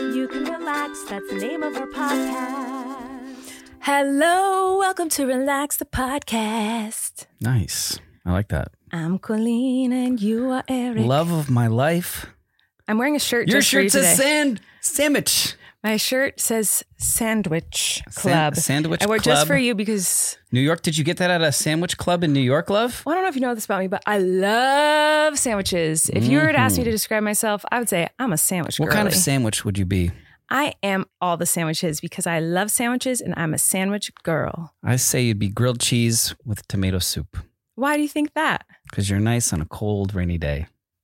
You can relax, that's the name of our podcast. Hello, welcome to Relax the Podcast. Nice. I like that. I'm Colleen and you are Eric. Love of my life. I'm wearing a shirt Your just for you shirt today. says sandwich. My shirt says Sandwich Club. Sandwich I wear Club. just for you because... New York, did you get that at a sandwich club in New York, love? Well, I don't know if you know this about me, but I love sandwiches. If you were to ask me to describe myself, I would say I'm a sandwich girly. What kind of sandwich would you be? I am all the sandwiches because I love sandwiches and I'm a sandwich girl. I say you'd be grilled cheese with tomato soup. Why do you think that? Because you're nice on a cold, rainy day.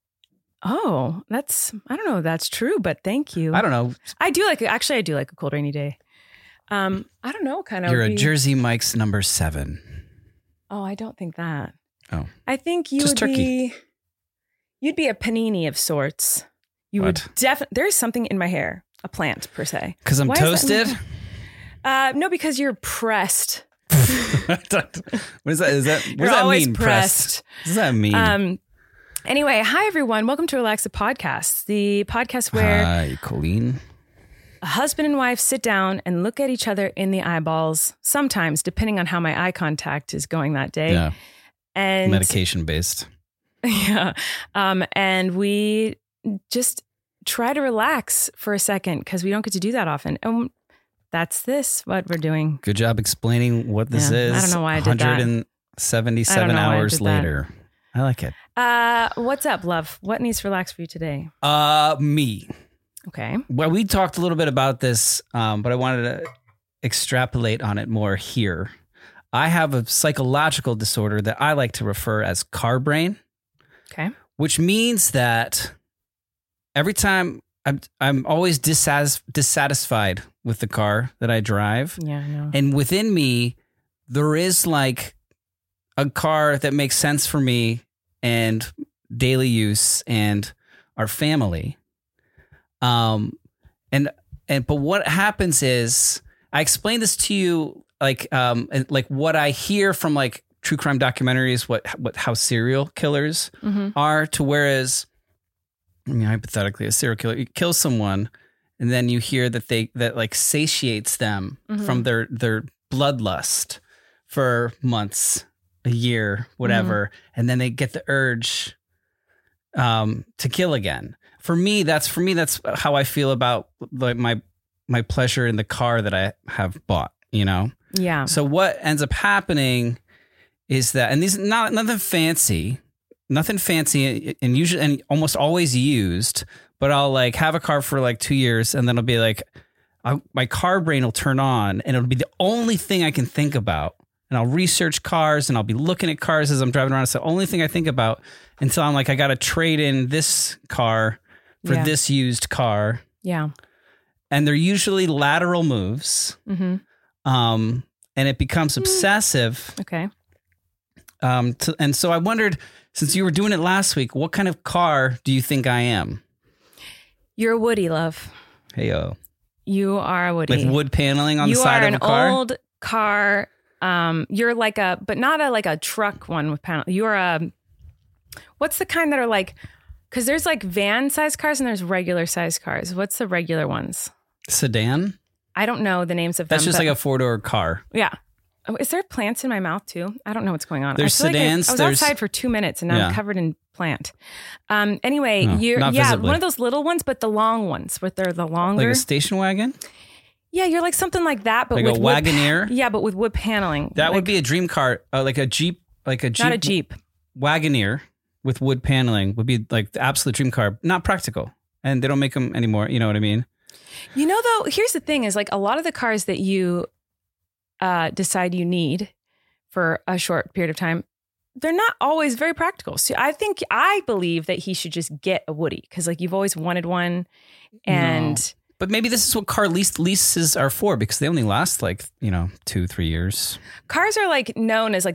Oh, I don't know if that's true, but thank you. I don't know. I do like a cold rainy day. I don't know, kind of. You're a Jersey Mike's number 7. Oh, I don't think that. Oh. I think you Just would turkey. you'd be a panini of sorts. You What? would definitely, there's something in my hair, a plant per se. Because I'm Why is that- toasted? No, because you're pressed. What is that? What does You're that always mean? pressed. What does that mean? Anyway, hi everyone. Welcome to Relax the Podcast, the podcast where Hi, Colleen. a husband and wife sit down and look at each other in the eyeballs, sometimes depending on how my eye contact is going that day. Yeah, And medication based. yeah. And we just try to relax for a second because we don't get to do that often. And that's what we're doing. Good job explaining what this Yeah, is. I don't know why I did that. 177 I don't know why I hours did that. later. I like it. What's up, love? What needs to relax for you today? Me. Okay. Well, we talked a little bit about this, but I wanted to extrapolate on it more here. I have a psychological disorder that I like to refer as car brain, Okay. which means that every time I'm always dissatisfied with the car that I drive. Yeah, I know. And within me, there is like a car that makes sense for me and daily use and our family. But what happens is I explained this to you, like what I hear from like true crime documentaries, how serial killers are, to whereas, I mean, hypothetically, a serial killer kills someone, and then you hear that like satiates them from their bloodlust for months, a year, whatever, and then they get the urge to kill again. For me, that's how I feel about like my pleasure in the car that I have bought. You know. Yeah. So what ends up happening is that, and these nothing fancy, and usually and almost always used. But I'll like have a car for like 2 years, and then I'll be like, my car brain will turn on, and it'll be the only thing I can think about. And I'll research cars, and I'll be looking at cars as I'm driving around. It's the only thing I think about until I'm like, I got to trade in this car for this used car. Yeah. And they're usually lateral moves. Mm-hmm. And it becomes obsessive. Okay. And so I wondered, since you were doing it last week, what kind of car do you think I am? You're a Woody, love. Hey-o. You are a Woody. Like wood paneling on the side of a car? You are an old car. You're like but not like a truck one with panel. You're what's the kind that are like, because there's like van size cars and there's regular size cars. What's the regular ones? Sedan? I don't know the names of them. That's just like a 4-door car. Yeah. Oh, is there plants in my mouth too? I don't know what's going on. There's I feel sedans. Like I was outside for 2 minutes and now I'm covered in plant. Anyway, you're not visibly. one of those little ones, but the long ones, where they're the longer. Like a station wagon? Yeah, you're like something like that, but Like with a Wagoneer? Yeah, but with wood paneling. That would be a dream car, like a Jeep. Not a Jeep. Wagoneer with wood paneling would be like the absolute dream car. Not practical. And they don't make them anymore. You know what I mean? You know, though, here's the thing is like a lot of the cars that you decide you need for a short period of time, they're not always very practical. So I believe that he should just get a Woody because like you've always wanted one. And No. But maybe this is what car leases are for, because they only last like, 2-3 years. cars are like known as like the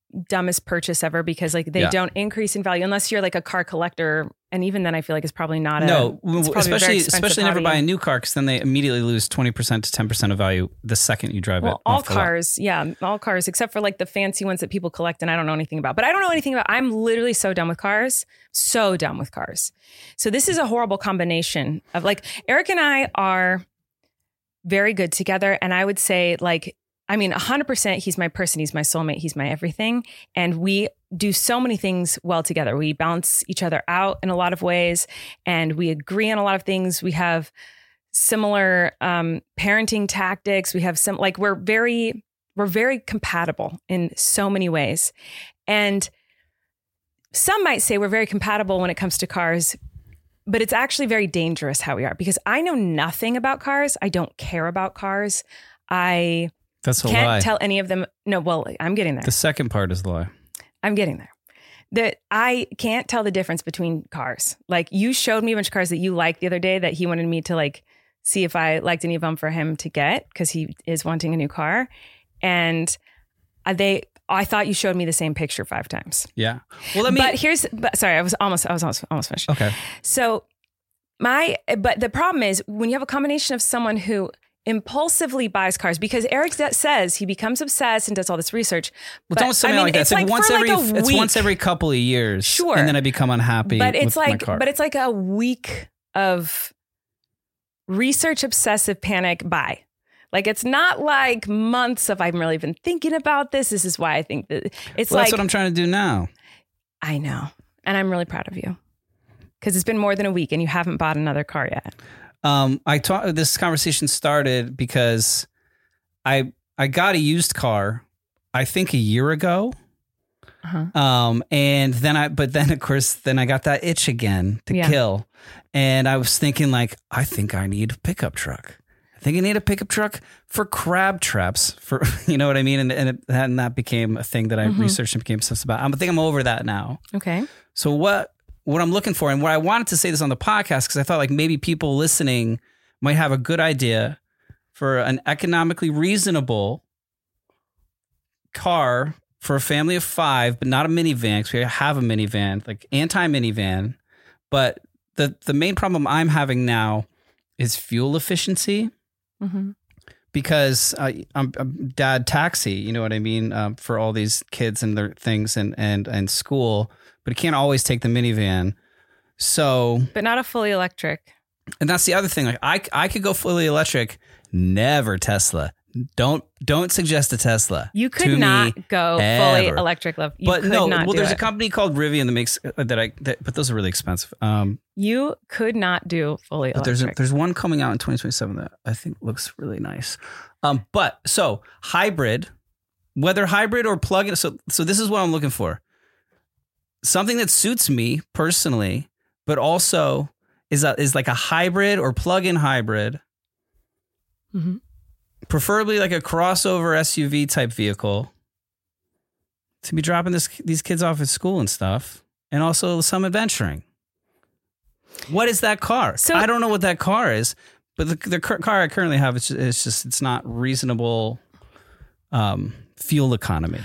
dumbest purchase ever because like they don't increase in value unless you're like a car collector. And even then I feel like it's probably not especially never buy a new car because then they immediately lose 20% to 10% of value the second you drive it. All cars, all cars, except for like the fancy ones that people collect and I don't know anything about. But I don't know anything about. I'm literally so done with cars. So done with cars. So this is a horrible combination of like Eric and I are very good together. And I would say like, 100% he's my person. He's my soulmate. He's my everything. And we do so many things well together. We balance each other out in a lot of ways and we agree on a lot of things. We have similar parenting tactics. We have we're very compatible in so many ways. And some might say we're very compatible when it comes to cars, but it's actually very dangerous how we are because I know nothing about cars. I don't care about cars. That's a lie. Can't tell any of them. No, well, I'm getting there. The second part is the lie. I'm getting there. That I can't tell the difference between cars. Like you showed me a bunch of cars that you liked the other day that he wanted me to like see if I liked any of them for him to get because he is wanting a new car. And I thought you showed me the same picture 5 times. Yeah. Well, sorry, I was almost finished. Okay. So but the problem is when you have a combination of someone who impulsively buys cars because Eric says he becomes obsessed and does all this research. Well, don't say like that. It's like once every couple of years. Sure. And then I become unhappy with my car. But it's like a week of research obsessive panic buy. Like it's not like months of I've really been thinking about this. This is why I think that it's that's what I'm trying to do now. I know. And I'm really proud of you because it's been more than a week and you haven't bought another car yet. This conversation started because I got a used car, I think a year ago. Uh-huh. And then I got that itch again to kill. And I was thinking like, I think I need a pickup truck. I think I need a pickup truck for crab traps for, you know what I mean? And that became a thing that I researched and became obsessed about. I think I'm over that now. Okay. So what I'm looking for, and what I wanted to say this on the podcast, because I thought like maybe people listening might have a good idea for an economically reasonable car for a family of 5, but not a minivan, because we have a minivan, like anti-minivan. But the main problem I'm having now is fuel efficiency. Mm-hmm. Because I'm dad taxi, you know what I mean, for all these kids and their things and school. But it can't always take the minivan. So, but not a fully electric. And that's the other thing. Like I could go fully electric, never Tesla. Don't suggest a Tesla. You could not go fully electric, love. But no, well, there's a company called Rivian that makes but those are really expensive. You could not do fully electric. There's one coming out in 2027 that I think looks really nice. But so hybrid, whether hybrid or plug-in. So this is what I'm looking for. Something that suits me personally, but also is like a hybrid or plug-in hybrid. Mm-hmm. Preferably like a crossover SUV type vehicle to be dropping these kids off at school and stuff, and also some adventuring. What is that car? So, I don't know what that car is, but the car I currently have, it's not reasonable fuel economy.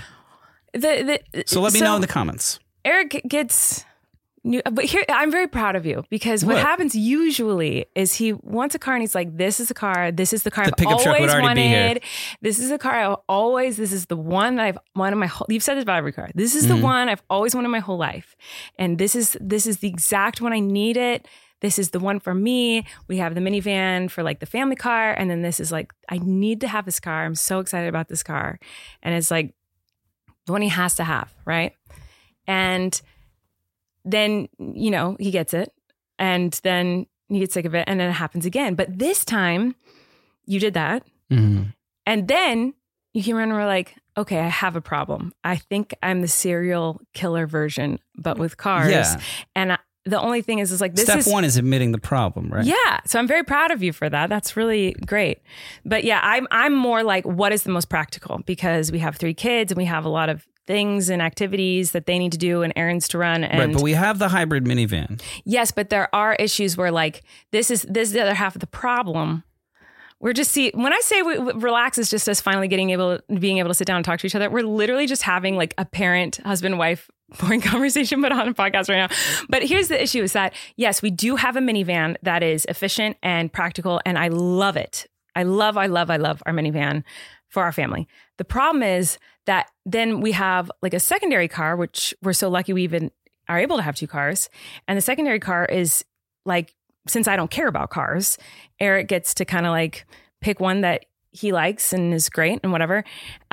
So let me know in the comments. Eric gets... But here, I'm very proud of you because what happens usually is he wants a car and he's like, this is the car. This is the car I've always wanted. This is the car this is the one that I've wanted my whole, you've said this about every car. This is the one I've always wanted my whole life. And this is the exact one I need it. This is the one for me. We have the minivan for like the family car. And then this is like, I need to have this car. I'm so excited about this car. And it's like the one he has to have. Right. And then, he gets it and then he gets sick of it and then it happens again. But this time you did that. Mm-hmm. And then you came around and were like, okay, I have a problem. I think I'm the serial killer version, but with cars. Yeah. And the only thing is like, Step one is admitting the problem, right? Yeah. So I'm very proud of you for that. That's really great. But yeah, I'm more like, what is the most practical? Because we have 3 kids and we have a lot of things and activities that they need to do and errands to run. And right, but we have the hybrid minivan. Yes, but there are issues where like this is the other half of the problem When I say relax is just us finally being able to sit down and talk to each other. We're literally just having like a parent, husband, wife, boring conversation, but on a podcast right now. But here's the issue is that, yes, we do have a minivan that is efficient and practical, and I love it. I love our minivan for our family. The problem is that then we have like a secondary car, which we're so lucky we even are able to have 2 cars. And the secondary car is like, since I don't care about cars, Eric gets to kind of like pick one that he likes and is great and whatever.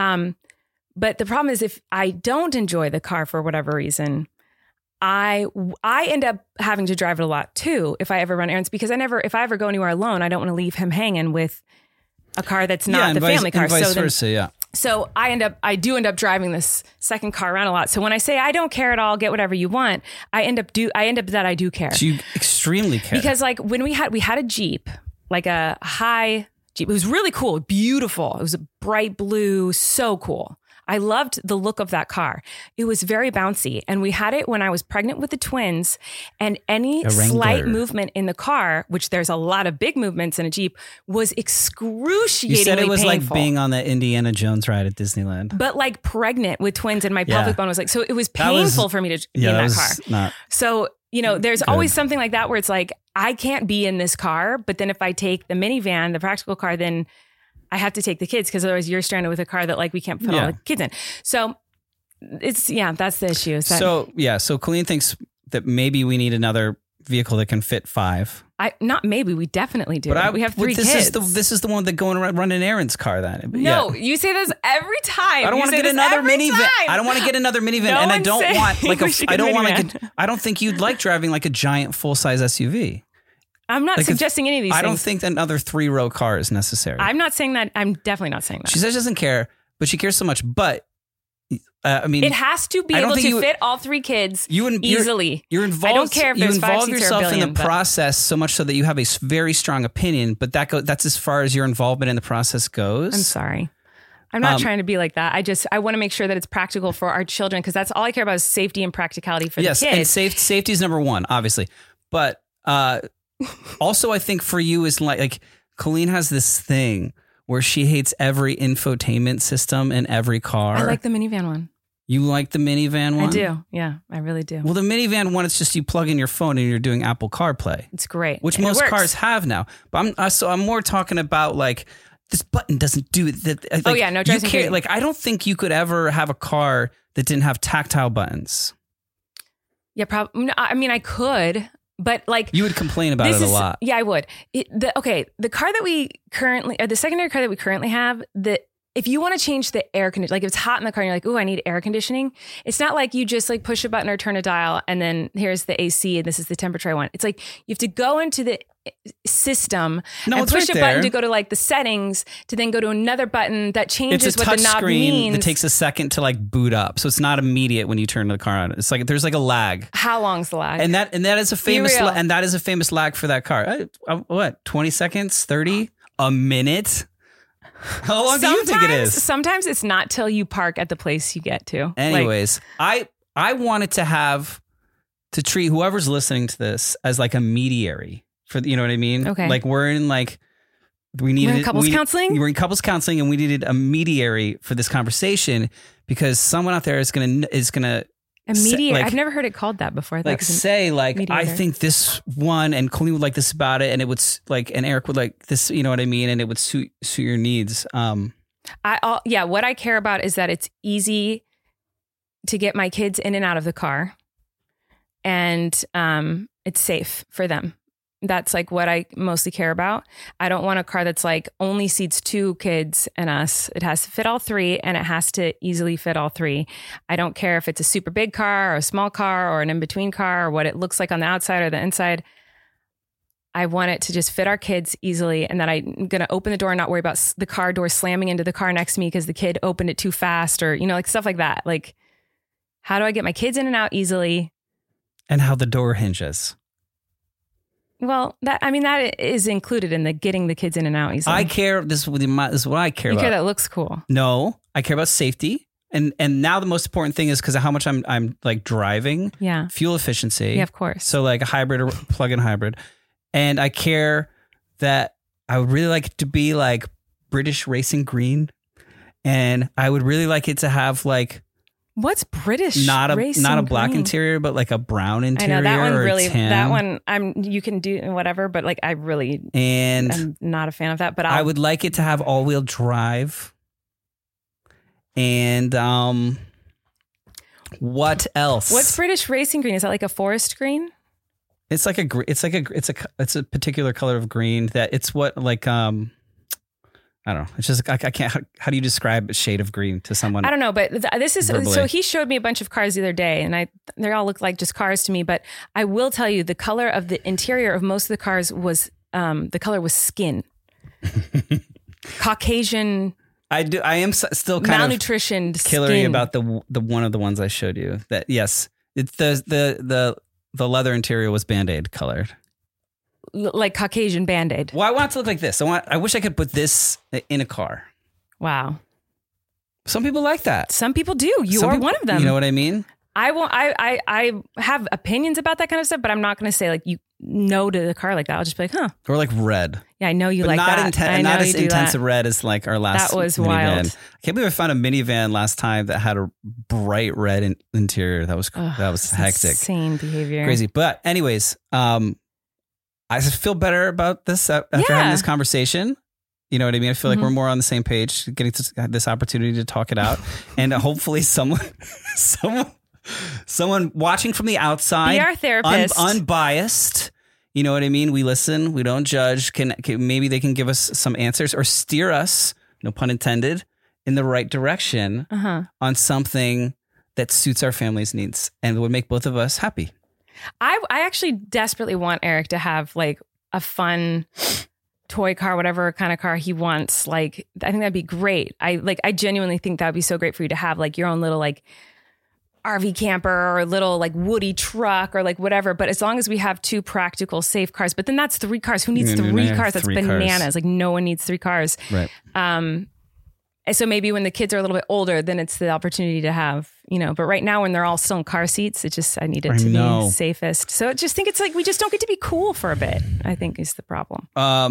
But the problem is if I don't enjoy the car for whatever reason, I end up having to drive it a lot too if I ever run errands, because if I ever go anywhere alone, I don't want to leave him hanging with a car that's not the family car. And vice versa, yeah. So I do end up driving this second car around a lot. So when I say I don't care at all, get whatever you want, I end up that I do care. So you extremely care. Because like when we had a Jeep, like a high Jeep, it was really cool, beautiful. It was a bright blue, so cool. I loved the look of that car. It was very bouncy. And we had it when I was pregnant with the twins, and any slight movement in the car, which there's a lot of big movements in a Jeep, was excruciatingly You said it was painful. like being on the Indiana Jones ride at Disneyland. But like pregnant with twins, and my pelvic bone was like, so it was painful for me to be in that car. So, there's always something like that where it's like, I can't be in this car. But then if I take the minivan, the practical car, then I have to take the kids, because otherwise you're stranded with a car that like we can't put all the kids in. So that's the issue. So Colleen thinks that maybe we need another vehicle that can fit 5. We definitely do. But we have 3 kids. This is the one that go and run an errands car then. No, you say this every time. I don't want to get another minivan. I don't want to get another minivan, and I don't want like I don't think you'd like driving like a giant full-size SUV. I'm not suggesting any of these things. I don't think another 3-row car is necessary. I'm not saying that. I'm definitely not saying that. She says she doesn't care, but she cares so much. But it has to be able to fit all 3 kids easily. You're involved. I don't care if there's 5 seats or a billion. You involve yourself in the process so much so that you have a very strong opinion, but that's as far as your involvement in the process goes. I'm sorry. I'm not trying to be like that. I want to make sure that it's practical for our children, because that's all I care about is safety and practicality for the kids. Yes, and safety is number 1, obviously. But also, I think for you is like Colleen has this thing where she hates every infotainment system in every car. I like the minivan one. You like the minivan one? I do. Yeah, I really do. Well, the minivan one, it's just you plug in your phone and you're doing Apple CarPlay. It's great. Which most cars have now. But I'm more talking about like, this button doesn't do it. Like, no, driving crazy. Like, I don't think you could ever have a car that didn't have tactile buttons. Yeah, probably. I mean, I could. But like, you would complain about it a lot. Yeah, I would. The car that we currently, or the secondary car that we currently have, if you want to change the air conditioning, like if it's hot in the car and you're like, oh, I need air conditioning. It's not like you just like push a button or turn a dial and then here's the AC and this is the temperature I want. It's like you have to go into the system and push a button to go to like the settings, to then go to another button that changes what the knob means. That takes a second to like boot up, so it's not immediate when you turn the car on. It's like there's like a lag. How long's the lag? And that is a famous lag for that car. What, 20 seconds, 30, a minute? How long do you think it is? Sometimes it's not till you park at the place you get to. Anyways, I wanted to treat whoever's listening to this as like a mediary. You know what I mean? Okay. Like we're in couples counseling. We're in couples counseling, and we needed a mediary for this conversation because someone out there is gonna a mediator. I've never heard it called that before. Like say like mediator. I think this one, and Colleen would like this about it, and it would like, and Eric would like this. You know what I mean? And it would suit your needs. What I care about is that it's easy to get my kids in and out of the car, and it's safe for them. That's like what I mostly care about. I don't want a car that's like only seats 2 kids and us. It has to fit all 3, and it has to easily fit all 3. I don't care if it's a super big car or a small car or an in-between car or what it looks like on the outside or the inside. I want it to just fit our kids easily, and that I'm going to open the door and not worry about the car door slamming into the car next to me because the kid opened it too fast, or, like stuff like that. Like, how do I get my kids in and out easily? And how the door hinges. Well, that is included in the getting the kids in and out easily. I care. This is what I care about. You care that looks cool. No, I care about safety. And now the most important thing is because of how much I'm like driving. Yeah. Fuel efficiency. Yeah, of course. So like a hybrid or plug-in hybrid. And I care that I would really like it to be like British racing green, and I would really like it to have like what's British? not a racing black green? interior, but like a brown I interior. know that one or really. tan. That one, you can do whatever, but like I really And am not a fan of that. But I would like it to have all-wheel drive. And what else? What's British racing green? Is that like a forest green? It's like it's a particular color of green that it's what like I don't know. It's just I can't. How do you describe a shade of green to someone? I don't know, but this is verbally. so he showed me a bunch of cars the other day, and they all look like just cars to me. But I will tell you, the color of the interior of most of the cars was the color was skin, Caucasian. I am still kind malnutritioned of killery skin. about the one of the ones I showed you. That yes, it's the leather interior was Band-Aid colored. Like Caucasian Band-Aid. Well, I want it to look like this. I wish I could put this in a car. Wow. Some people like that. Some people do. You Some are people- one of them. You know what I mean? I have opinions about that kind of stuff, but I'm not going to say like you no to the car like that. I'll just be like, huh. Or like red. Yeah, I know you But like not that. I know not you as do intense that. a red as like our last That was minivan. wild. I can't believe I found a minivan last time that had a bright red interior. That was It's hectic. Insane behavior. Crazy. But anyways, I feel better about this after having this conversation. You know what I mean? I feel like we're more on the same page, getting to this opportunity to talk it out. And hopefully someone watching from the outside, Be our therapist. unbiased. You know what I mean? We listen, we don't judge. Can maybe they can give us some answers or steer us, no pun intended, in the right direction on something that suits our family's needs and would make both of us happy. I actually desperately want Eric to have like a fun toy car, whatever kind of car he wants. Like, I think that'd be great. I genuinely think that'd be so great for you to have like your own little like RV camper or a little like woody truck or like whatever. But as long as we have two practical, safe cars, but then that's 3 cars. Who needs 3 cars? That's 3 bananas. cars. Like no one needs 3 cars. Right. And so maybe when the kids are a little bit older, then it's the opportunity to have, but right now when they're all still in car seats, I need it to be safest. So I just think it's like, we just don't get to be cool for a bit, I think is the problem.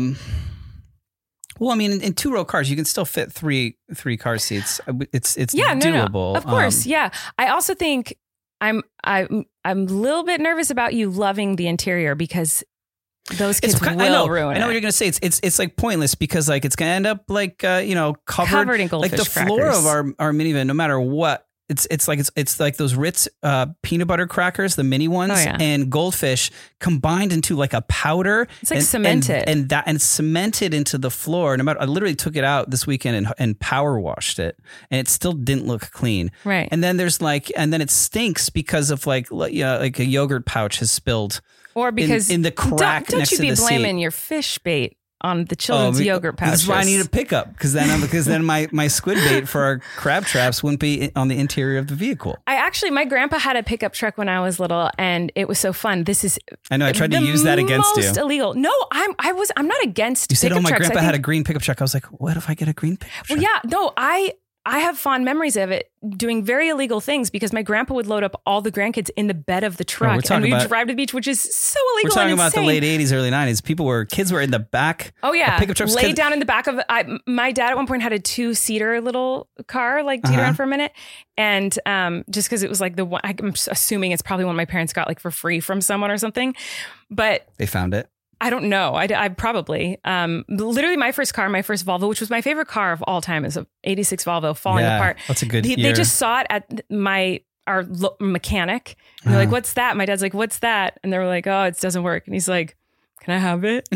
Well, I mean, in 2-row cars, you can still fit three car seats. It's No. doable. Of course. Yeah. I also think I'm a little bit nervous about you loving the interior because those kids will ruin it. I know what you're going to say. It's like pointless because like it's going to end up like covered in goldfish like the floor crackers. of our minivan. No matter what, it's like those Ritz peanut butter crackers, the mini ones, and goldfish combined into like a powder. It's like cemented and cemented into the floor. No matter, I literally took it out this weekend and power washed it, and it still didn't look clean. Right. And then then it stinks because of like a yogurt pouch has spilled. Or because in the crack don't next you to be the blaming seat. your fish bait on the children's yogurt pouches. This is why I need a pickup because then my squid bait for our crab traps wouldn't be on the interior of the vehicle. My grandpa had a pickup truck when I was little, and it was so fun. I know I tried to use that against you. Most illegal. No, I'm not against. You said, "Oh, my grandpa had a green pickup truck." I was like, "What if I get a green pickup truck?" Well, yeah, no, I have fond memories of it doing very illegal things because my grandpa would load up all the grandkids in the bed of the truck and we'd drive to the beach, which is so illegal. We're talking and about the insane. late 80s, early 90s. Kids were in the back. Oh yeah, pickup trucks laid down in the back of. My dad at one point had a 2-seater little car, like teeter around for a minute, and just because it was like the one, I'm assuming it's probably one my parents got like for free from someone or something, but they found it. I don't know. I probably, literally my first Volvo, which was my favorite car of all time, is a 86 Volvo falling apart. That's a good year. They just saw it at our mechanic. And they're like, "What's that?" My dad's like, "What's that?" And they were like, "Oh, it doesn't work." And he's like, "Can I have it?"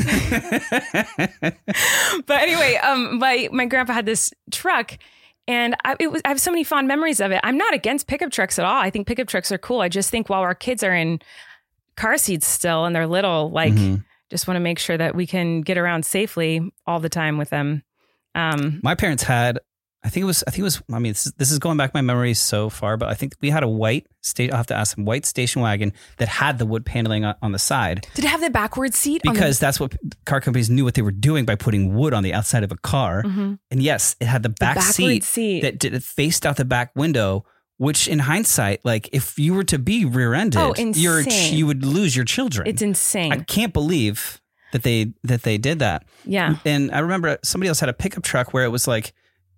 But anyway, my grandpa had this truck. And I have so many fond memories of it. I'm not against pickup trucks at all. I think pickup trucks are cool. I just think while our kids are in car seats still and they're little, like, just want to make sure that we can get around safely all the time with them. My parents had, I think it was, I mean, this is going back my memory so far, but I think we had a I'll have to ask them, white station wagon that had the wood paneling on the side. Did it have the backward seat? Because that's what car companies knew what they were doing by putting wood on the outside of a car. And yes, it had the back seat that it faced out the back window, which in hindsight, like if you were to be rear-ended, you would lose your children. It's insane. I can't believe that they did that. Yeah. And I remember somebody else had a pickup truck where it was like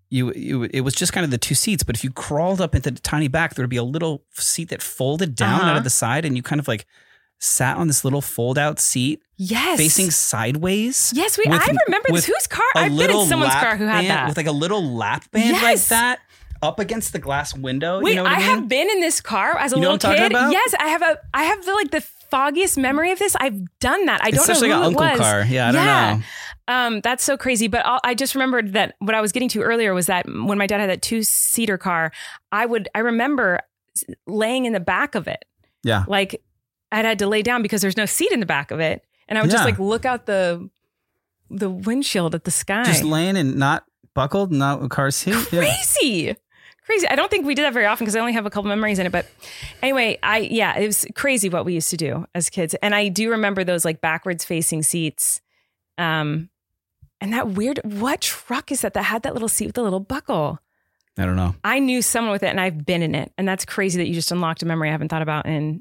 it was just kind of the two seats, but if you crawled up into the tiny back, there would be a little seat that folded down out of the side, and you kind of like sat on this little fold out seat. Yes. Facing sideways. Yes, I remember this. Whose car? I've been in someone's car who had that. With like a little lap band like that up against the glass window. Wait, you know what I mean? have been in this car as a little kid. About? Yes, I have the foggiest memory of this. I've done that. I don't know who like an uncle it was. Car. Yeah, I don't know. That's so crazy. But I just remembered that what I was getting to earlier was that when my dad had that 2-seater car, I remember laying in the back of it. Yeah. Like I had to lay down because there's no seat in the back of it. And I would just like look out the windshield at the sky. Just laying and not buckled, not with car seat. Crazy. Crazy. I don't think we did that very often because I only have a couple memories in it. But anyway, it was crazy what we used to do as kids. And I do remember those like backwards facing seats. And that weird, what truck is that had that little seat with the little buckle? I don't know. I knew someone with it and I've been in it. And that's crazy that you just unlocked a memory I haven't thought about in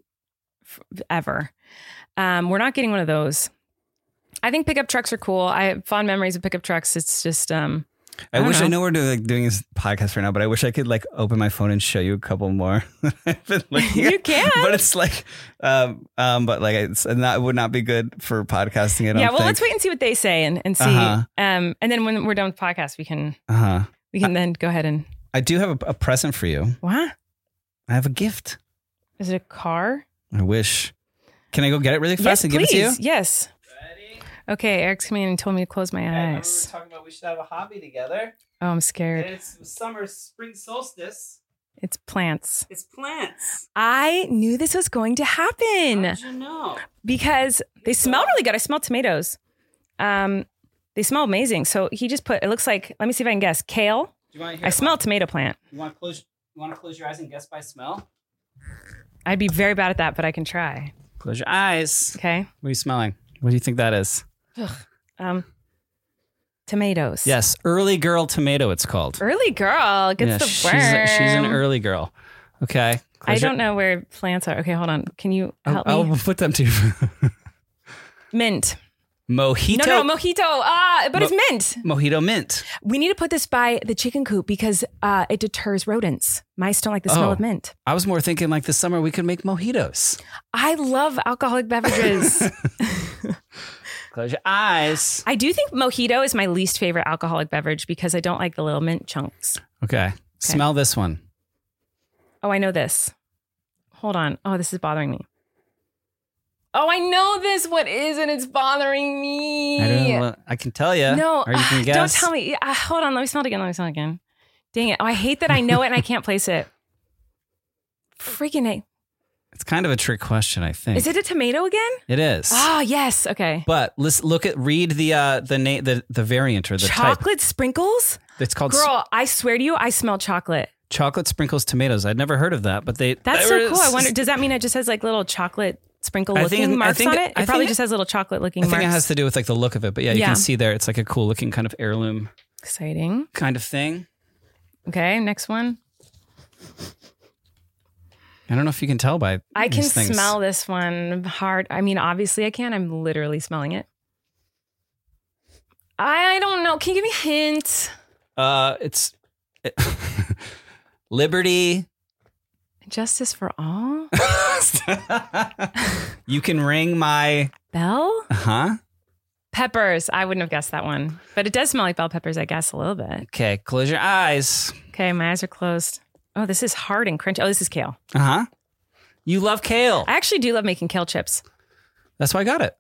ever. We're not getting one of those. I think pickup trucks are cool. I have fond memories of pickup trucks. It's just, I know we're doing this podcast right now, but I wish I could like open my phone and show you a couple more. You can, but it's like, but like it would not be good for podcasting. I don't think. Let's wait and see what they say and see. And then when we're done with podcast, we can then go ahead and. I do have a present for you. What? I have a gift. Is it a car? I wish. Can I go get it really fast and give it to you? Yes. Ready? Okay, Eric's coming in and told me to close my eyes. I remember we were talking about we should have a hobby together. Oh, I'm scared. And it's spring solstice. It's plants. It's plants. I knew this was going to happen. How did you know? Because they smell really good. I smell tomatoes. They smell amazing. So he just put, it looks like, let me see if I can guess, kale. Do you want to hear I smell tomato plant. You want to close your eyes and guess by smell? I'd be very bad at that, but I can try. Close your eyes. Okay. What are you smelling? What do you think that is? Tomatoes. Yes, early girl tomato. It's called. Early girl gets the worm. She's an early girl. Okay. I don't know where plants are. Okay, hold on. Can you help me? I'll put them to you. Mint. Mojito. No, mojito. But it's mint. Mojito mint. We need to put this by the chicken coop because it deters rodents. Mice don't like the smell of mint. I was more thinking like this summer we could make mojitos. I love alcoholic beverages. Close your eyes. I do think mojito is my least favorite alcoholic beverage because I don't like the little mint chunks. Okay. Smell this one. Oh, I know this. Hold on. Oh, this is bothering me. Oh, I know this. What is it? It's bothering me. I don't know. I can tell you. No, or you can guess. Don't tell me. Hold on. Let me smell it again. Dang it. Oh, I hate that I know it and I can't place it. Freaking A. It's kind of a trick question, I think. Is it a tomato again? It is. Ah, yes. Okay. But let's read the variant or the chocolate type. Sprinkles? It's called. Girl, I swear to you, I smell chocolate. Chocolate sprinkles tomatoes. I'd never heard of that, but That's so cool. I wonder, does that mean it just has like little chocolate sprinkle looking marks on it? It probably just has little chocolate looking marks. I think it has to do with like the look of it, but you can see there. It's like a cool looking kind of heirloom. Exciting. Kind of thing. Okay, next one. I don't know if you can tell by I can these things. smell this one hard. I mean, obviously I can. I'm literally smelling it. I don't know. Can you give me a hint? It's Liberty. Justice for all? You can ring my bell? Uh-huh. Peppers. I wouldn't have guessed that one. But it does smell like bell peppers, I guess, a little bit. Okay, close your eyes. Okay, my eyes are closed. Oh, this is hard and crunchy. Oh, this is kale. Uh-huh. You love kale. I actually do love making kale chips. That's why I got it.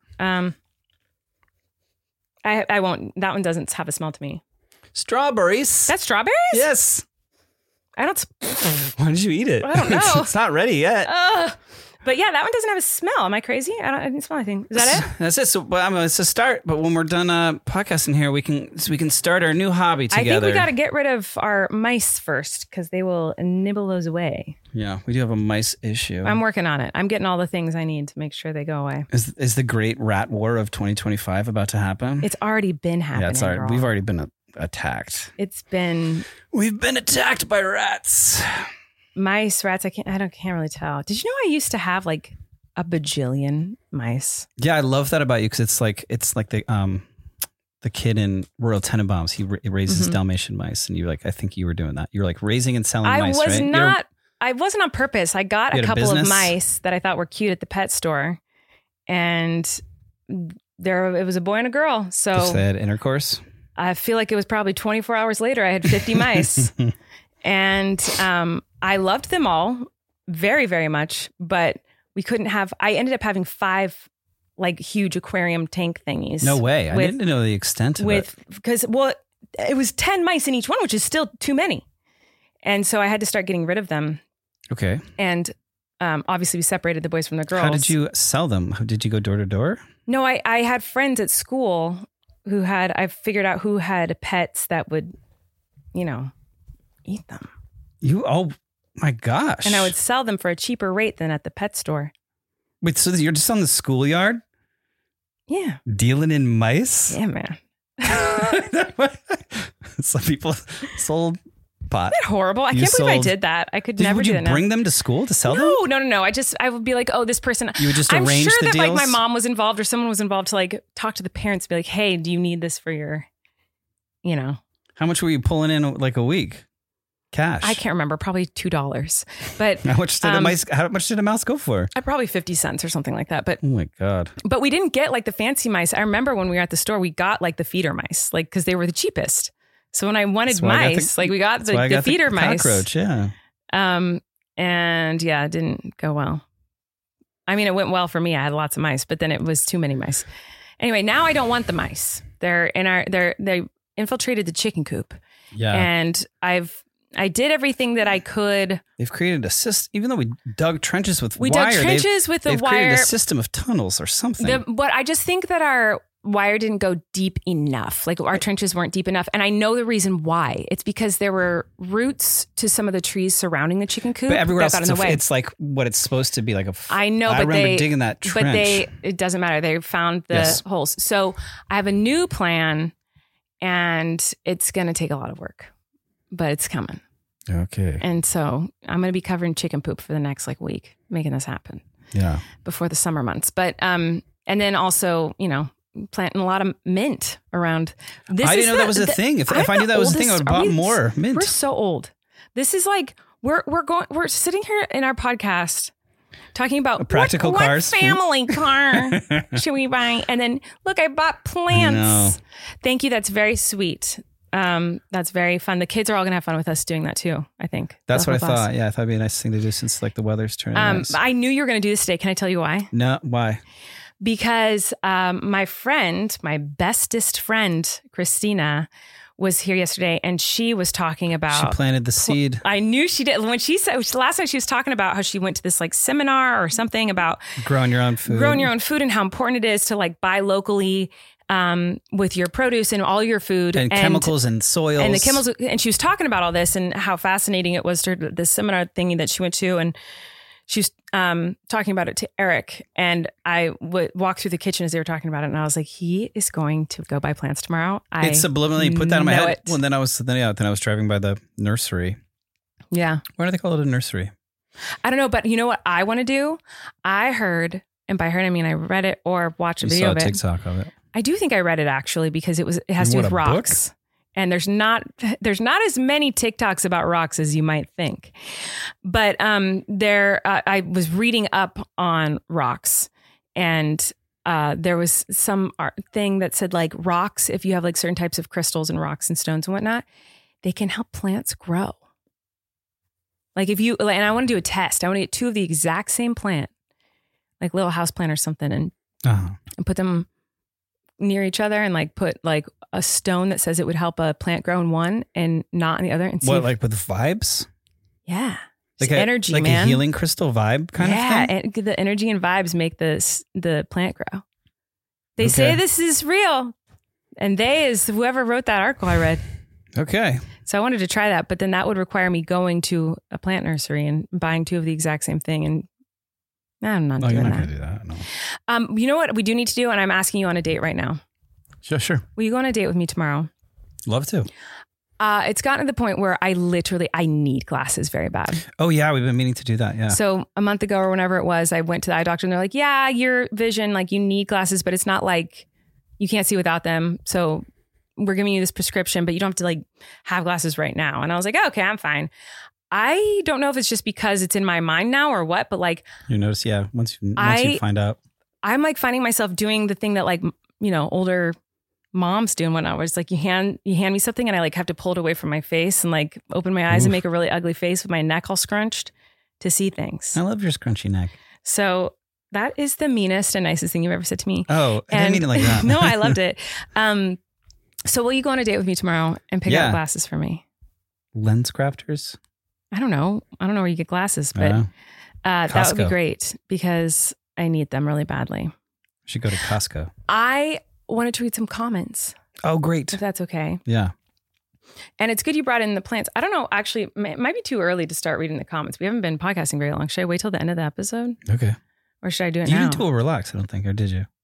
I won't. That one doesn't have a smell to me. Strawberries. That's strawberries? Yes. I don't. Why did you eat it? I don't know. It's not ready yet. But yeah, that one doesn't have a smell. Am I crazy? I didn't smell anything. Is that it? That's it. So, it's a start. But when we're done podcasting here, we can start our new hobby together. I think we got to get rid of our mice first because they will nibble those away. Yeah, we do have a mice issue. I'm working on it. I'm getting all the things I need to make sure they go away. Is the great rat war of 2025 about to happen? It's already been happening. Yeah, girl. we've already been attacked. We've been attacked by rats. Mice, rats. I can't really tell. Did you know I used to have like a bajillion mice. Yeah, I love that about you because it's like the kid in Royal Tenenbaums. He raises Dalmatian mice, and I think you were doing that. You're like raising and selling mice, right? I wasn't on purpose. I got a couple of mice that I thought were cute at the pet store, and it was a boy and a girl. So just had intercourse. I feel like it was probably 24 hours later. I had 50 mice, and I loved them all very, very much. But we couldn't have. I ended up having 5 like huge aquarium tank thingies. No way. I didn't know the extent of it. Because, it was 10 mice in each one, which is still too many. And so I had to start getting rid of them. Okay. And obviously we separated the boys from the girls. How did you sell them? Did you go door to door? No, I had friends at school I figured out who had pets that would, eat them. Oh my gosh. And I would sell them for a cheaper rate than at the pet store. Wait, so you're just on the schoolyard? Yeah. Dealing in mice? Yeah, man. Some people sold pot. Isn't that horrible? I can't believe I did that. I could never do that. Would you bring them to school to sell them? No. I would be like, oh, this person. You would just arrange the deals? I'm sure that like my mom was involved or someone was involved to like talk to the parents, be like, hey, do you need this for your, How much were you pulling in like a week? Cash? I can't remember. Probably $2. But how much did a mouse go for? Probably 50 cents or something like that. But oh my God. But we didn't get like the fancy mice. I remember when we were at the store, we got like the feeder mice, like because they were the cheapest. So when I wanted mice, we got the feeder mice. Cockroach, yeah. And yeah, it didn't go well. I mean, it went well for me. I had lots of mice, but then it was too many mice. Anyway, now I don't want the mice. They infiltrated the chicken coop. Yeah. And I did everything that I could. They've created a system, even though we dug trenches with wire. We dug trenches with the wire. They've created a system of tunnels or something. But I just think that our wire didn't go deep enough. Like our trenches weren't deep enough. And I know the reason why. It's because there were roots to some of the trees surrounding the chicken coop. But everywhere else, got in the way. It's like what it's supposed to be like. I know, I remember digging that trench. But it doesn't matter. They found the holes. So I have a new plan and it's going to take a lot of work, but it's coming. Okay. And so I'm going to be covering chicken poop for the next like week, making this happen. Yeah. Before the summer months. But, and then also, planting a lot of mint around. I didn't know that was a thing. If I knew that was a thing, I would have bought more mint. We're so old. This is like, we're sitting here in our podcast talking about practical cars. What family car should we buy? And then look, I bought plants. Thank you. That's very sweet. That's very fun. The kids are all going to have fun with us doing that too, I think. That's what I thought. Yeah, I thought it'd be a nice thing to do since like the weather's turning nice. I knew you were going to do this today. Can I tell you why? No, why? Because my bestest friend, Christina, was here yesterday and she was talking about... She planted the seed. I knew she did. When she said, last night she was talking about how she went to this like seminar or something about... Growing your own food. And how important it is to like buy locally with your produce and all your food. And chemicals and soils. And the chemicals. And she was talking about all this and how fascinating it was to this seminar thingy that she went to. And she was talking about it to Eric. And I would walk through the kitchen as they were talking about it. And I was like, he is going to go buy plants tomorrow. It subliminally put that in my head. Well, then I was driving by the nursery. Yeah. Why do they call it a nursery? I don't know. But you know what I want to do? I heard, and by heard, I mean, I read it or watched a video of it. You saw a TikTok of it. I do think I read it actually because it has to do with rocks. Book? And there's not as many TikToks about rocks as you might think. But I was reading up on rocks and there was some thing that said like rocks, if you have like certain types of crystals and rocks and stones and whatnot, they can help plants grow. Like and I want to do a test. I want to get 2 of the exact same plant, like little house plant or something and put them near each other and like put like a stone that says it would help a plant grow in one and not in the other. And see like with vibes? Yeah. Like energy, like man. a healing crystal vibe kind of thing? Yeah. And the energy and vibes make the plant grow. They say this is real. And they is whoever wrote that article I read. Okay. So I wanted to try that, but then that would require me going to a plant nursery and buying 2 of the exact same thing. And I'm not doing that. You're not going to do that. No. You know what we do need to do? And I'm asking you on a date right now. Sure. Will you go on a date with me tomorrow? Love to. It's gotten to the point where I need glasses very bad. Oh yeah, we've been meaning to do that. Yeah. So a month ago or whenever it was, I went to the eye doctor and they're like, yeah, your vision, like you need glasses, but it's not like you can't see without them. So we're giving you this prescription, but you don't have to like have glasses right now. And I was like, oh, okay, I'm fine. I don't know if it's just because it's in my mind now or what, but like you notice, yeah, once you find out. I'm like finding myself doing the thing that like, older moms do and whatnot, where it's like you hand me something and I like have to pull it away from my face and like open my eyes and make a really ugly face with my neck all scrunched to see things. I love your scrunchy neck. So that is the meanest and nicest thing you've ever said to me. Oh, I didn't mean it like that. No, I loved it. So will you go on a date with me tomorrow and pick out glasses for me? Lens crafters? I don't know where you get glasses, but that would be great because I need them really badly. We should go to Costco. I wanted to read some comments. Oh, great. If that's okay. Yeah. And it's good you brought in the plants. I don't know, actually, it might be too early to start reading the comments. We haven't been podcasting very long. Should I wait till the end of the episode? Okay. Or should I do it now? You didn't do a relax, I don't think, or did you?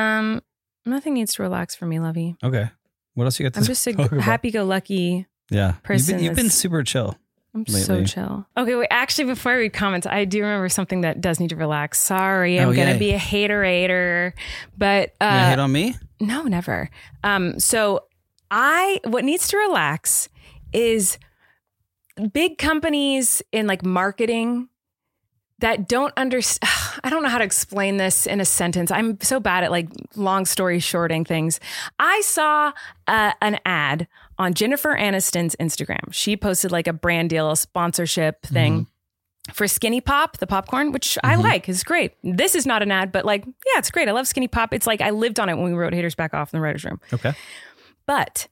Nothing needs to relax for me, Lovey. Okay. What else you got to I'm just a happy-go-lucky person. You've been super chill. I'm lately. So chill. Okay, wait. Actually, before I read comments, I do remember something that does need to relax. Sorry, I'm going to be a hater-ater. But you gonna hate on me? No, never. So what needs to relax is big companies in like marketing that don't understand. I don't know how to explain this in a sentence. I'm so bad at like long story shorting things. I saw an ad on Jennifer Aniston's Instagram. She posted like a brand deal, a sponsorship thing for Skinny Pop, the popcorn, which I like. It's great. This is not an ad, but like, yeah, it's great. I love Skinny Pop. It's like I lived on it when we wrote Haters Back Off in the writer's room. Okay. But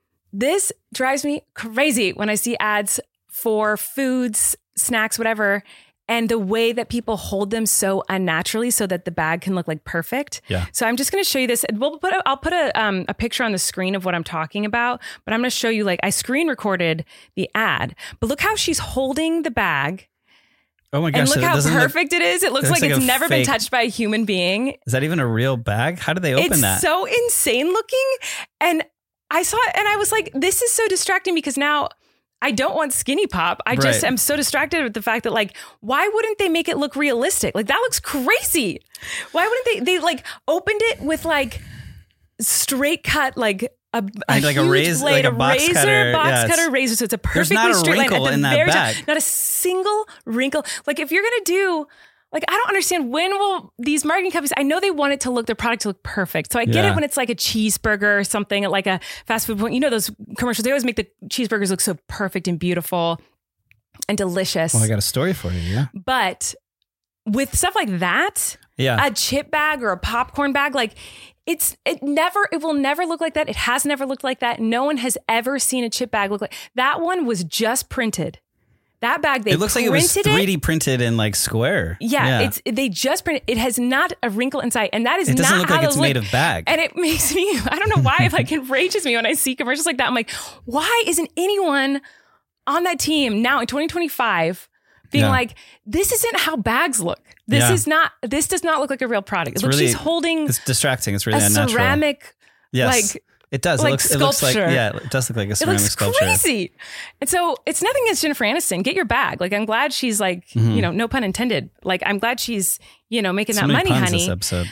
this drives me crazy when I see ads for foods, snacks, whatever, and the way that people hold them so unnaturally so that the bag can look like perfect. Yeah. So I'm just going to show you this. I'll put a picture on the screen of what I'm talking about, but I'm going to show you, like, I screen recorded the ad, but look how she's holding the bag. Oh my gosh. And look how perfect it is. It looks like it's never been touched by a human being. Is that even a real bag? How did they open that? It's so insane looking. And I saw it and I was like, this is so distracting because now I don't want Skinny Pop. I just am so distracted with the fact that, like, why wouldn't they make it look realistic? Like, that looks crazy. Why wouldn't they like opened it with like straight cut, like a razor, like a box cutter razor. So it's a perfectly straight line at the very top. Not a single wrinkle. Like, if you're going to do, like, I don't understand, when will these marketing companies, I know they want it to look, their product to look perfect. So I get it when it's like a cheeseburger or something at like a fast food point. You know, those commercials, they always make the cheeseburgers look so perfect and beautiful and delicious. Well, I got a story for you, yeah. But with stuff like that, a chip bag or a popcorn bag, like, it will never look like that. It has never looked like that. No one has ever seen a chip bag look like that. One was just printed. That bag, it looks like it was 3D printed in like square. Yeah. They just printed. It has not a wrinkle inside, and that is it doesn't not look how like it's look. made of bag. And it makes me, I don't know why, it like enrages me when I see commercials like that. I'm like, why isn't anyone on that team now in 2025 being like, this isn't how bags look. This does not look like a real product. It looks, she's holding. It's distracting. It's really a unnatural. Ceramic. Yes. Like, it does. Like it looks like, sculpture. it does look like a ceramic sculpture. It looks crazy. And so it's nothing against Jennifer Aniston. Get your bag. Like, I'm glad she's like, no pun intended. Like, I'm glad she's, making that money, honey. This episode.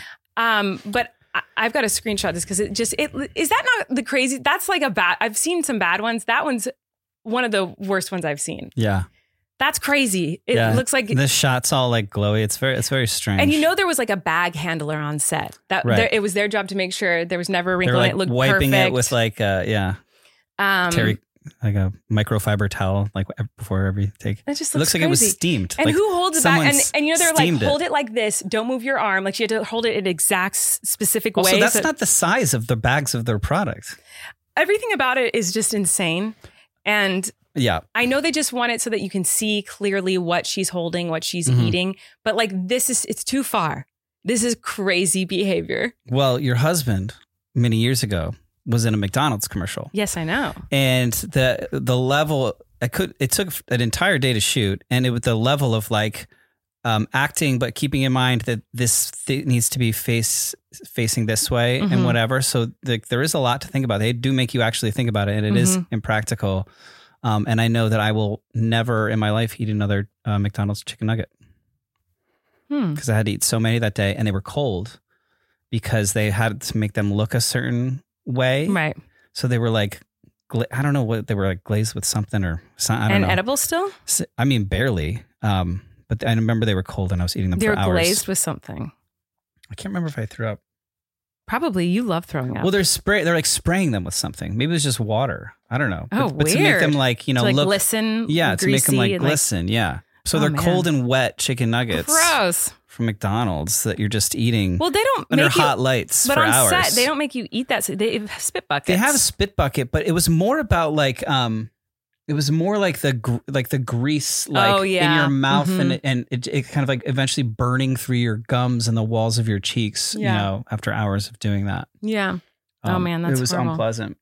But I've got to screenshot this because is that not the crazy? That's like I've seen some bad ones. That one's one of the worst ones I've seen. Yeah. That's crazy. It looks like the shot's all like glowy. It's very strange. And there was like a bag handler on set. It was their job to make sure there was never a wrinkle like and it looked wiping perfect. it with like terry, like a microfiber towel, like before every take. It just looks crazy. like it was steamed. And like who holds it back? And they're like, hold it like this. Don't move your arm. Like, she had to hold it in an exact specific way. So that's not the size of the bags of their product. Everything about it is just insane. And I know they just want it so that you can see clearly what she's holding, what she's eating. But like, it's too far. This is crazy behavior. Well, your husband many years ago was in a McDonald's commercial. Yes, I know. And the level, it took an entire day to shoot. And the level of like acting, but keeping in mind that this needs to be facing this way Mm-hmm. and whatever. So there is a lot to think about. They do make you actually think about it, and it is impractical. And I know that I will never in my life eat another McDonald's chicken nugget because I had to eat so many that day, and they were cold because they had to make them look a certain way. Right. So they were like, I don't know what they were like, glazed with something or something. I don't know. And edible still? I mean, barely. But I remember they were cold and I was eating them They for were hours. glazed with something. I can't remember if I threw up. Probably. You love throwing up. Well, they're like spraying them with something. Maybe it was just water. I don't know. Oh, but to make them like, to like look, glisten. yeah, to make them like greasy and, glisten. Yeah. So Oh, they're man. cold and wet chicken nuggets Gross. from McDonald's that you're just eating Well, they don't under make hot you, lights but for on hours. set they don't make you eat that. So they have spit buckets. They have a spit bucket, but it was more about like it was more like the grease like Oh, yeah. in your mouth Mhm. and it kind of like eventually burning through your gums and the walls of your cheeks, Yeah. after hours of doing that. Yeah. Oh, man, that's it was horrible. unpleasant,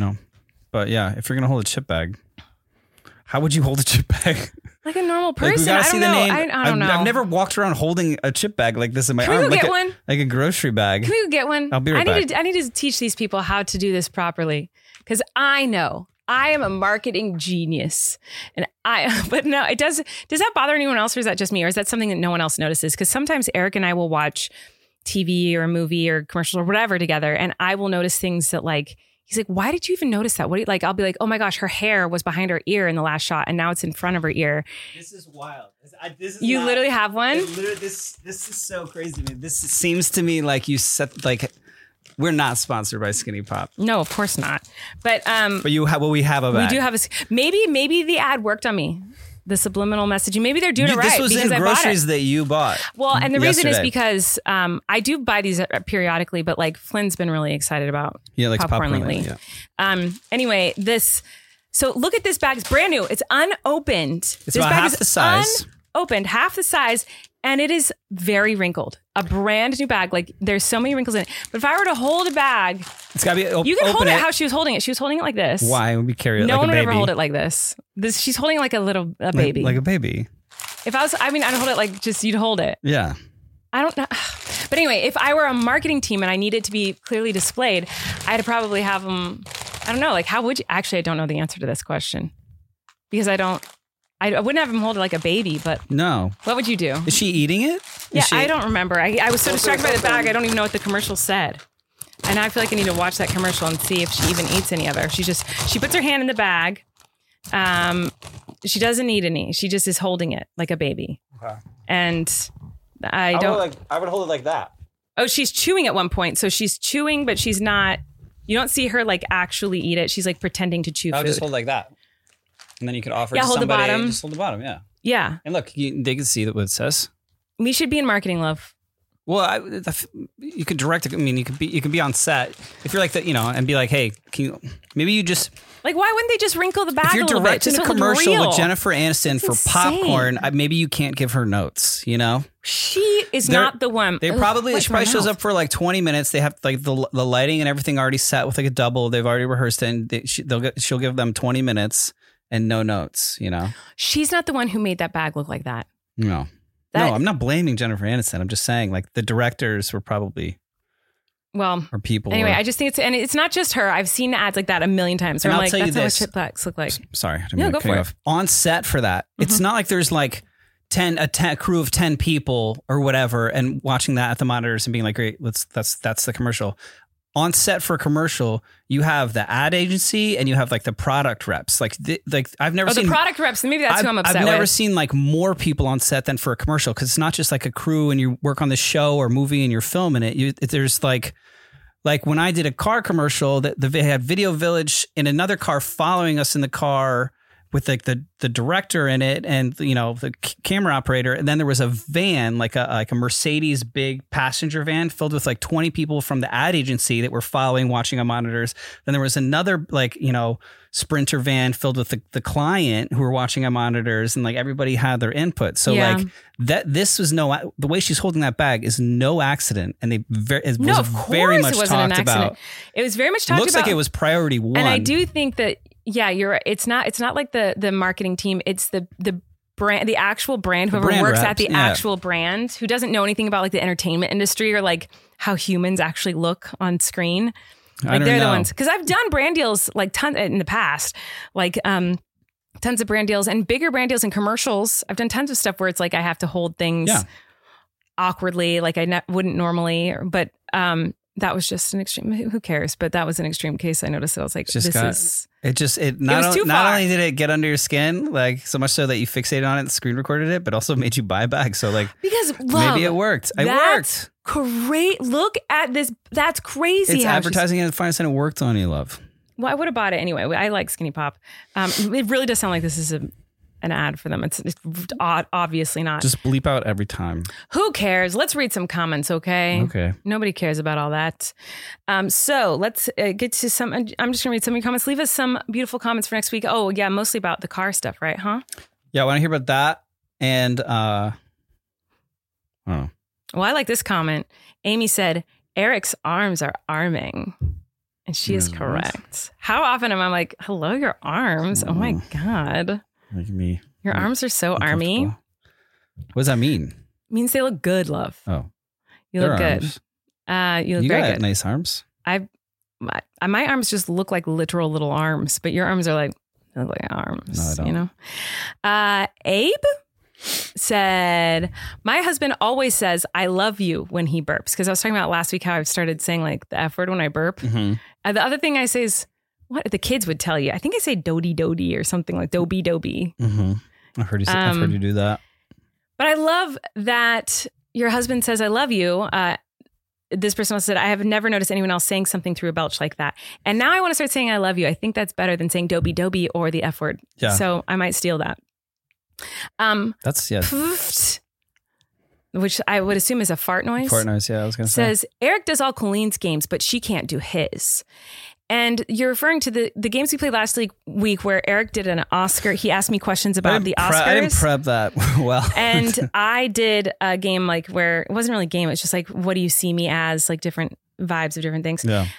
But yeah, if you're gonna hold a chip bag, how would you hold a chip bag? Like a normal Like, person. we gotta I see don't the know. name. I don't know. I've never walked around holding a chip bag like this in my Can we arm, go like get a, one? like a grocery bag. Can we go get one? I'll be right back. I need to teach these people how to do this properly because I know I am a marketing genius, but no, it does. Does that bother anyone else, or is that just me, or is that something that no one else notices? Because sometimes Eric and I will watch TV or a movie or commercial or whatever together, and I will notice things that like. He's like, why did you even notice that? What do you like? I'll be like, oh my gosh, her hair was behind her ear in the last shot, and now it's in front of her ear. This is wild. This is You literally have one? This is so crazy to me. This seems to me like you said, like we're not sponsored by Skinny Pop, No, of course not. But you have. Well, we have a bag. we do have maybe the ad worked on me. The subliminal messaging. Maybe they're doing it right. This was because in I bought it. groceries that you bought. Well, and the reason is yesterday. because I do buy these periodically, but like Flynn's been really excited about likes popcorn lately. Yeah. Anyway, so look at this bag. It's brand new. It's unopened. It's this about bag half is the size. Unopened, half the size, and it is very wrinkled. A brand new bag. Like there's so many wrinkles in it. But if I were to hold a bag, It's got to be. you can hold open it how she was holding it. She was holding it like this. Why would we carry it No like one a would baby? ever hold it like this. She's holding it like a baby. Like a baby. If I was, I'd hold it like just you'd hold it. Yeah. I don't know. But anyway, if I were a marketing team and I need it to be clearly displayed, I'd probably have them, I don't know, like how would you, actually, I don't know the answer to this question because I wouldn't have them hold it like a baby, but No. what would you do? Is she eating it? Yeah, I don't remember. I was so distracted by the bag, I don't even know what the commercial said. And I feel like I need to watch that commercial and see if she even eats any of it. She puts her hand in the bag. She doesn't eat any. She just is holding it like a baby. Okay. And I would hold it like that. Oh, she's chewing at one point. So she's chewing, but she's not. You don't see her like actually eat it. She's like pretending to chew I would food. just hold like that, and then you could offer. Yeah, to hold the somebody, bottom. Just hold the bottom. Yeah. Yeah, And look, they can see what it says. we should be in marketing, love. Well, you could direct it. I mean, you could be on set if you're like that, and be like, hey, maybe you just. Like, why wouldn't they just wrinkle the bag If you're a little bit? directing Just a so it looked commercial real? with Jennifer Aniston for insane. popcorn, maybe you can't give her notes. She is They're- not the one. They Ugh, probably wait she for my probably shows mouth. up for like 20 minutes. They have like the lighting and everything already set with like a double. They've already rehearsed it, and she'll give them 20 minutes and no notes. She's not the one who made that bag look like that. No, I'm not blaming Jennifer Aniston. I'm just saying like the directors were probably Well, or people. anyway, I just think it's not just her. I've seen ads like that a million times. Where And I'm I'll like, tell you that's how this. chip bags look like. Sorry, I didn't No, mean to go cut you for it. off. On set for that, it's not like there's like a crew of 10 people or whatever, and watching that at the monitors and being like, great, that's the commercial. On set for a commercial, you have the ad agency and you have like the product reps. Like I've never seen The product reps. Maybe that's who I'm upset I've never with. seen like more people on set than for a commercial, because it's not just like a crew and you work on the show or movie and you're filming it. There's like when I did a car commercial, that they had Video Village in another car following us in the car with like the director in it and the camera operator, and then there was a van like a Mercedes big passenger van filled with like 20 people from the ad agency that were following, watching on monitors. Then there was another Sprinter van filled with the client who were watching on monitors, and like everybody had their input. So Yeah. like this was the way she's holding that bag is no accident, and it was very much it wasn't talked an accident. about. It was very much talked Looks about. like it was priority one. And I do think that, yeah, you're right. It's not like the marketing team. It's the brand, the actual brand, whoever brand works reps, at the yeah. actual brand, who doesn't know anything about like the entertainment industry or like how humans actually look on screen. I Like don't they're the know. ones, because I've done brand deals like tons in the past, like tons of brand deals and bigger brand deals and commercials. I've done tons of stuff where it's like I have to hold things Yeah. awkwardly, like I wouldn't normally. But that was just an extreme. Who cares? But that was an extreme case. I noticed it. I was like, Just this got- is. It not was too not far. only did it get under your skin, like so much so that you fixated on it and screen recorded it, but also made you buy a bag. So like Because love, maybe it worked. It that's worked. great. Look at this. That's crazy. It's how she's- advertising at Finest and it worked on you, love. Well, I would have bought it anyway. I like Skinny Pop. It really does sound like this is an ad for them. It's odd, obviously not. Just bleep out every time. Who cares? Let's read some comments, okay? Okay. Nobody cares about all that. So let's get to some. I'm just going to read some of your comments. Leave us some beautiful comments for next week. Oh, yeah, mostly about the car stuff, right? Huh? Yeah, I want to hear about that. And Well, I like this comment. Amy said, Eric's arms are arming. And she is What? correct. How often am I like, hello, your arms? Oh my God. like me. Your arms are so army. Uncomfortable. What does that mean? Means they look good, love. Oh, You their look good. arms. You look You very got good. nice arms. My arms just look like literal little arms, but your arms are like, they look like arms. No, I don't. You know? Abe said, my husband always says, I love you when he burps. Because I was talking about last week how I've started saying like the F word when I burp. Mm-hmm. The other thing I say is, what the kids would tell you. I think I say dody dody or something like doby doby. Mm-hmm. I've heard you do that. But I love that your husband says, I love you. This person also said, I have never noticed anyone else saying something through a belch like that. And now I want to start saying I love you. I think that's better than saying doby doby or the F word. Yeah. So I might steal that. That's Poofed, which I would assume is a fart noise. fart noise. Yeah, I was going to say. Says, Eric does all Colleen's games, but she can't do his. And you're referring to the games we played last week where Eric did an Oscar. He asked me questions about the Oscars. I didn't prep that well. And I did a game like where it wasn't really a game. It's just like, what do you see me as? Like different vibes of different things. Yeah.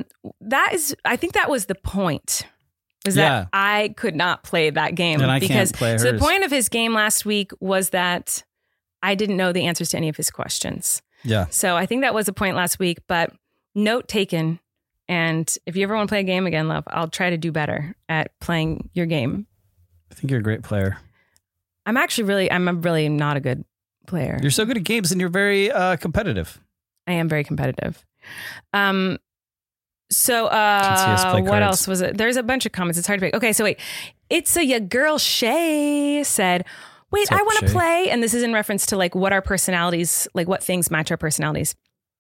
I think that was the point. Was Yeah. that I could not play that game. And I because can't play so the hers. point of his game last week was that I didn't know the answers to any of his questions. Yeah. So I think that was a point last week, but note taken. And if you ever want to play a game again, love, I'll try to do better at playing your game. I think you're a great player. I'm really not a good player. You're so good at games and you're very competitive. I am very competitive. So see us play what cards. else was it? There's a bunch of comments. It's hard to pick. Okay, so wait. It's a girl Shay said, wait, What's up, I want to Shay? play. And this is in reference to like what our personalities, like what things match our personalities.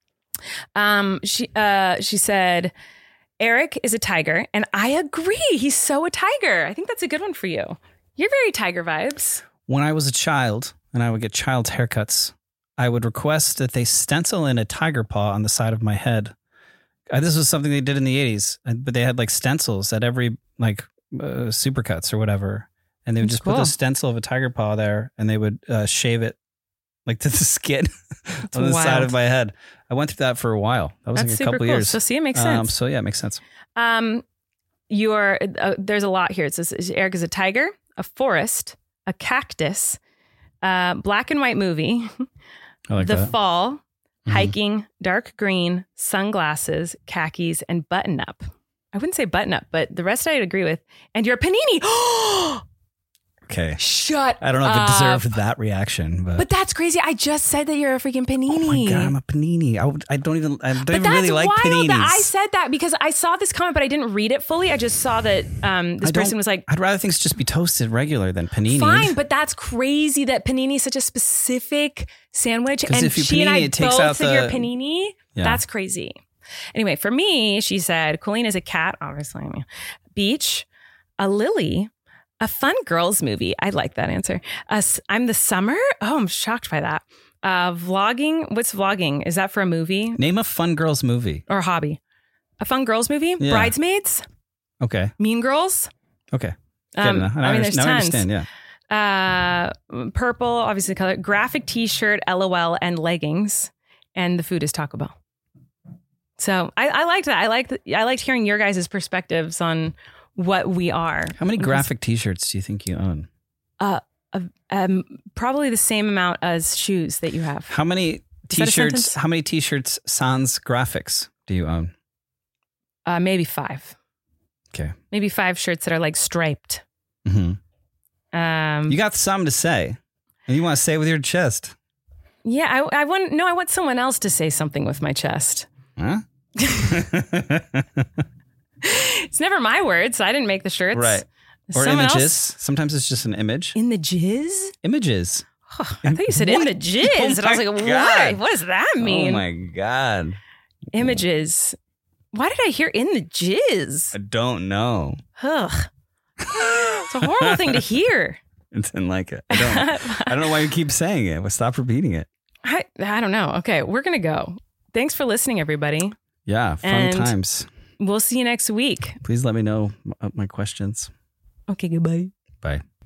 She said, Eric is a tiger, and I agree. He's so a tiger. I think that's a good one for you. You're very tiger vibes. When I was a child and I would get child's haircuts, I would request that they stencil in a tiger paw on the side of my head. This was something they did in the 80s, but they had like stencils at every like supercuts or whatever. And they would That's just put cool. the stencil of a tiger paw there and they would shave it like to the skin on the side wild. of my head. I went through that for a while. That was That's like a super couple cool. years. So see, it makes sense. So yeah, it makes sense. You're there's a lot here. It says Eric is a tiger, a forest, a cactus, black and white movie, I like the that. fall, Mhm. hiking, dark green, sunglasses, khakis, and button up. I wouldn't say button up, but the rest I'd agree with. And you're a panini. Okay. Shut I don't know if it up. deserved that reaction, but But that's crazy. I just said that you're a freaking panini. oh my god, I'm a panini. I don't even But really that's like wild paninis. that I said that because I saw this comment, but I didn't read it fully. I just saw that this person was like, I'd rather things just be toasted regular than panini. fine, but that's crazy that panini is such a specific sandwich. 'Cause And if you she and I panini, it takes both out said you're the- panini. Yeah. That's crazy. Anyway, for me, she said, Colleen is a cat, obviously. I mean, beach, a lily, a fun girls movie. I like that answer. I'm the summer. Oh, I'm shocked by that. Vlogging. What's vlogging? Is that for a movie Name a fun girls movie. or a hobby? A fun girls movie? Yeah. Bridesmaids? Okay. Mean Girls? Okay. Good enough. I mean, there's now I tons. understand. Yeah. Purple, obviously color, graphic t-shirt, LOL, and leggings. And the food is Taco Bell. So I liked that. I liked hearing your guys' perspectives on what we are. How many graphic T-shirts do you think you own? Probably the same amount as shoes that you have. How many Is that a t-shirts? sentence? How many t-shirts sans graphics do you own? Maybe 5. Okay. Maybe 5 shirts that are like striped. Mm-hmm. You got some to say, and you want to say it with your chest. Yeah, I want someone else to say something with my chest. Huh? It's never my words. I didn't make the shirts. Right. Or Someone images. else? Sometimes it's just an image. In the jizz? Images. Oh, I thought you said in the jizz. Oh and I was my like, God. what does that mean? Oh my God. Images. Why did I hear in the jizz? I don't know. Ugh. It's a horrible thing to hear. I didn't like it. I don't know why you keep saying it. Well, stop repeating it. I don't know. Okay, we're going to go. Thanks for listening, everybody. Yeah, fun And- times. We'll see you next week. Please let me know my questions. Okay, goodbye. Bye.